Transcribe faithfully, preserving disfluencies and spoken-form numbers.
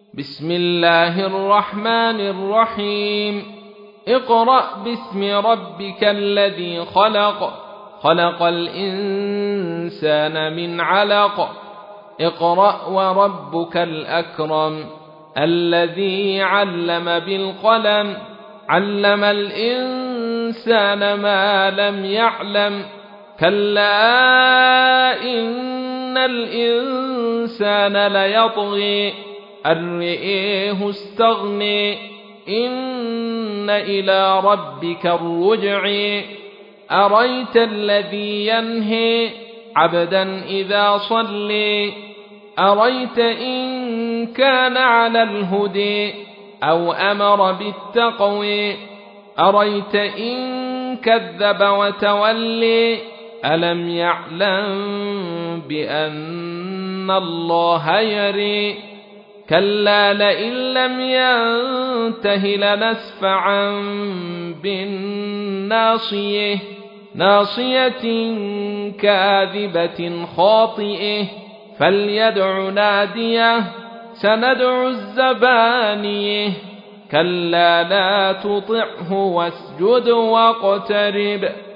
بسم الله الرحمن الرحيم اقرأ باسم ربك الذي خلق خلق الإنسان من علق اقرأ وربك الأكرم الذي علم بالقلم علم الإنسان ما لم يعلم كلا إن الإنسان ليطغي أن رآه استغنى إن إلى ربك الرجع أريت الذي ينهي عبدا إذا صلى أريت إن كان على الهدى أو أمر بالتقوى أريت إن كذب وتولى ألم يعلم بأن الله يرى كلا لئن لم ينته لنسفعا بالناصية ناصية كاذبة خاطئة فليدع ناديه سندع الزبانية كلا لا تطعه واسجد واقترب